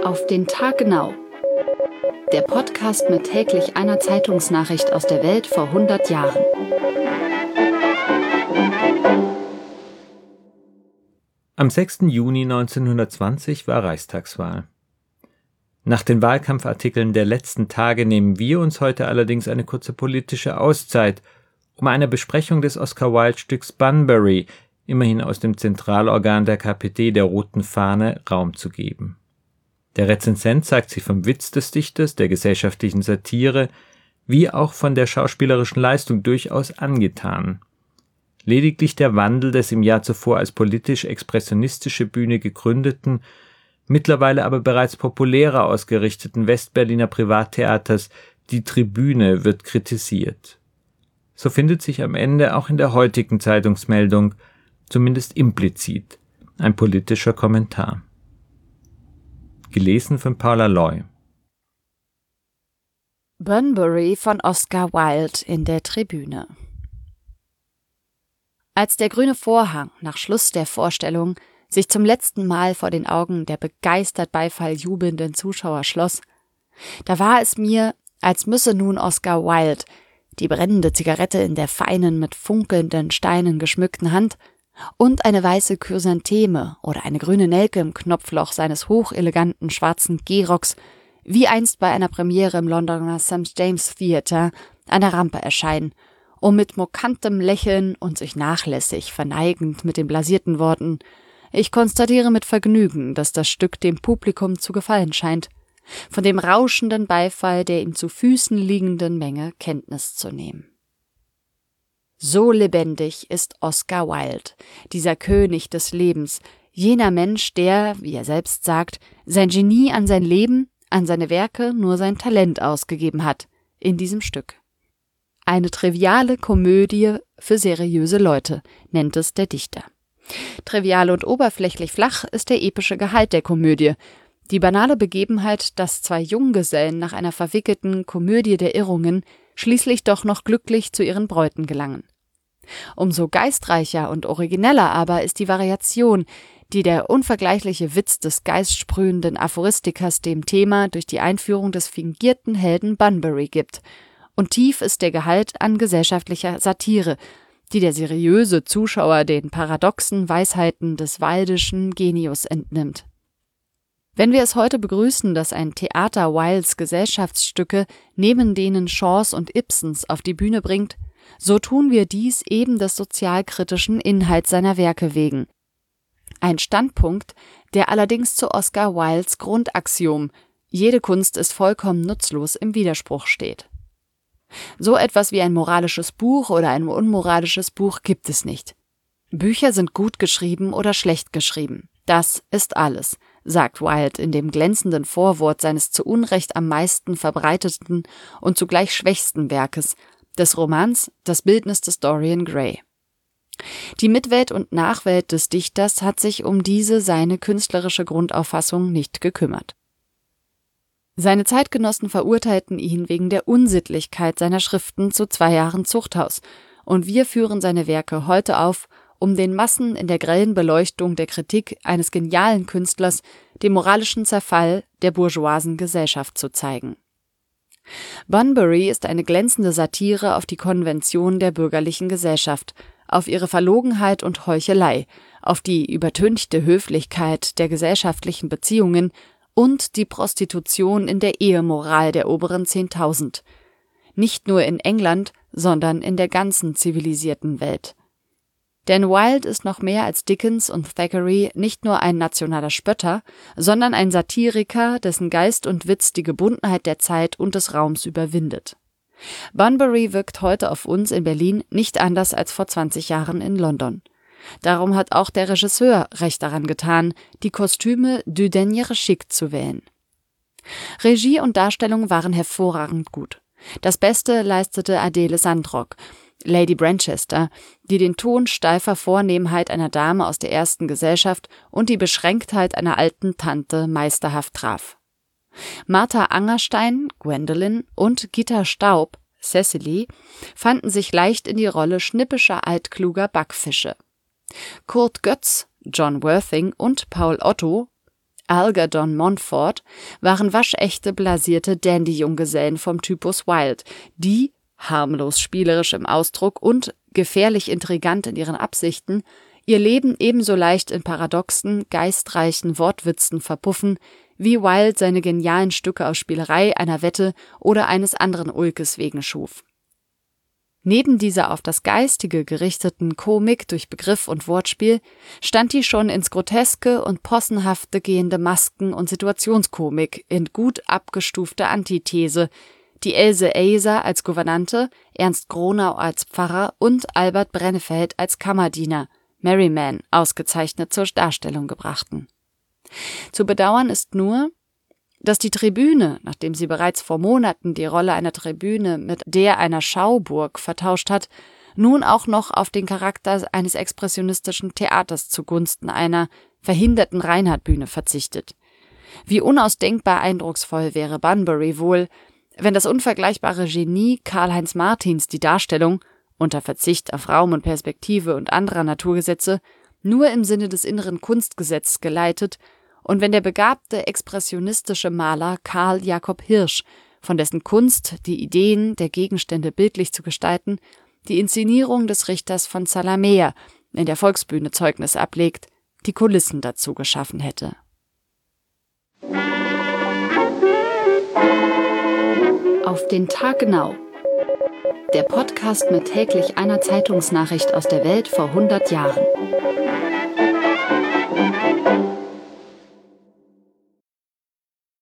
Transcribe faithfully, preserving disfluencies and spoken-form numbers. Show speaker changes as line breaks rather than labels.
Auf den Tag genau. Der Podcast mit täglich einer Zeitungsnachricht aus der Welt vor hundert Jahren.
Am sechsten Juni neunzehnhundertzwanzig war Reichstagswahl. Nach den Wahlkampfartikeln der letzten Tage nehmen wir uns heute allerdings eine kurze politische Auszeit, um einer Besprechung des Oscar-Wilde-Stücks Bunbury, immerhin aus dem Zentralorgan der K P D, der Roten Fahne, Raum zu geben. Der Rezensent zeigt sich vom Witz des Dichters, der gesellschaftlichen Satire, wie auch von der schauspielerischen Leistung durchaus angetan. Lediglich der Wandel des im Jahr zuvor als politisch-expressionistische Bühne gegründeten, mittlerweile aber bereits populärer ausgerichteten Westberliner Privattheaters Die Tribüne wird kritisiert. So findet sich am Ende auch in der heutigen Zeitungsmeldung, zumindest implizit, ein politischer Kommentar. Gelesen von Paula Loy.
Bunbury von Oscar Wilde in der Tribüne. Als der grüne Vorhang nach Schluss der Vorstellung sich zum letzten Mal vor den Augen der begeistert Beifall jubelnden Zuschauer schloss, da war es mir, als müsse nun Oscar Wilde, die brennende Zigarette in der feinen, mit funkelnden Steinen geschmückten Hand und eine weiße Chrysantheme oder eine grüne Nelke im Knopfloch seines hocheleganten schwarzen Gehrocks, wie einst bei einer Premiere im Londoner Sankt James Theatre, an der Rampe erscheinen, um mit mokantem Lächeln und sich nachlässig verneigend mit den blasierten Worten »Ich konstatiere mit Vergnügen, dass das Stück dem Publikum zu gefallen scheint«, von dem rauschenden Beifall der ihm zu Füßen liegenden Menge Kenntnis zu nehmen. So lebendig ist Oscar Wilde, dieser König des Lebens, jener Mensch, der, wie er selbst sagt, sein Genie an sein Leben, an seine Werke nur sein Talent ausgegeben hat, in diesem Stück. Eine triviale Komödie für seriöse Leute, nennt es der Dichter. Trivial und oberflächlich flach ist der epische Gehalt der Komödie, die banale Begebenheit, dass zwei Junggesellen nach einer verwickelten Komödie der Irrungen schließlich doch noch glücklich zu ihren Bräuten gelangen. Umso geistreicher und origineller aber ist die Variation, die der unvergleichliche Witz des geistsprühenden Aphoristikers dem Thema durch die Einführung des fingierten Helden Bunbury gibt. Und tief ist der Gehalt an gesellschaftlicher Satire, die der seriöse Zuschauer den paradoxen Weisheiten des wildischen Genius entnimmt. Wenn wir es heute begrüßen, dass ein Theater Wildes Gesellschaftsstücke neben denen Shaws und Ibsens auf die Bühne bringt, so tun wir dies eben des sozialkritischen Inhalts seiner Werke wegen. Ein Standpunkt, der allerdings zu Oscar Wildes Grundaxiom »Jede Kunst ist vollkommen nutzlos« im Widerspruch steht. So etwas wie ein moralisches Buch oder ein unmoralisches Buch gibt es nicht. Bücher sind gut geschrieben oder schlecht geschrieben. Das ist alles, sagt Wilde in dem glänzenden Vorwort seines zu Unrecht am meisten verbreiteten und zugleich schwächsten Werkes, des Romans »Das Bildnis des Dorian Gray«. Die Mitwelt und Nachwelt des Dichters hat sich um diese seine künstlerische Grundauffassung nicht gekümmert. Seine Zeitgenossen verurteilten ihn wegen der Unsittlichkeit seiner Schriften zu zwei Jahren Zuchthaus, und wir führen seine Werke heute auf, um den Massen in der grellen Beleuchtung der Kritik eines genialen Künstlers den moralischen Zerfall der bourgeoisen Gesellschaft zu zeigen. Bunbury ist eine glänzende Satire auf die Konvention der bürgerlichen Gesellschaft, auf ihre Verlogenheit und Heuchelei, auf die übertünchte Höflichkeit der gesellschaftlichen Beziehungen und die Prostitution in der Ehemoral der oberen Zehntausend. Nicht nur in England, sondern in der ganzen zivilisierten Welt. Denn Wilde ist noch mehr als Dickens und Thackeray nicht nur ein nationaler Spötter, sondern ein Satiriker, dessen Geist und Witz die Gebundenheit der Zeit und des Raums überwindet. Bunbury wirkt heute auf uns in Berlin nicht anders als vor zwanzig Jahren in London. Darum hat auch der Regisseur recht daran getan, die Kostüme du dernier chic zu wählen. Regie und Darstellung waren hervorragend gut. Das Beste leistete Adele Sandrock, Lady Branchester, die den Ton steifer Vornehmheit einer Dame aus der ersten Gesellschaft und die Beschränktheit einer alten Tante meisterhaft traf. Martha Angerstein, Gwendoline, und Gitta Staub, Cecily, fanden sich leicht in die Rolle schnippischer altkluger Backfische. Kurt Götz, John Worthing und Paul Otto, Algernon Montfort waren waschechte blasierte Dandy-Junggesellen vom Typus Wilde, die, harmlos spielerisch im Ausdruck und gefährlich intrigant in ihren Absichten, ihr Leben ebenso leicht in paradoxen, geistreichen Wortwitzen verpuffen, wie Wilde seine genialen Stücke aus Spielerei, einer Wette oder eines anderen Ulkes wegen schuf. Neben dieser auf das Geistige gerichteten Komik durch Begriff und Wortspiel stand die schon ins Groteske und Possenhafte gehende Masken- und Situationskomik in gut abgestufter Antithese, die Else Aeser als Gouvernante, Ernst Gronau als Pfarrer und Albert Brennefeld als Kammerdiener, Merryman, ausgezeichnet zur Darstellung gebrachten. Zu bedauern ist nur, dass die Tribüne, nachdem sie bereits vor Monaten die Rolle einer Tribüne mit der einer Schauburg vertauscht hat, nun auch noch auf den Charakter eines expressionistischen Theaters zugunsten einer verhinderten Reinhardtbühne verzichtet. Wie unausdenkbar eindrucksvoll wäre Bunbury wohl, wenn das unvergleichbare Genie Karl-Heinz Martins die Darstellung, unter Verzicht auf Raum und Perspektive und anderer Naturgesetze, nur im Sinne des inneren Kunstgesetzes geleitet, und wenn der begabte expressionistische Maler Karl Jakob Hirsch, von dessen Kunst, die Ideen der Gegenstände bildlich zu gestalten, die Inszenierung des Richters von Zalamea in der Volksbühne Zeugnis ablegt, die Kulissen dazu geschaffen hätte. Auf den Tag genau. Der Podcast mit täglich einer Zeitungsnachricht aus der Welt vor hundert Jahren.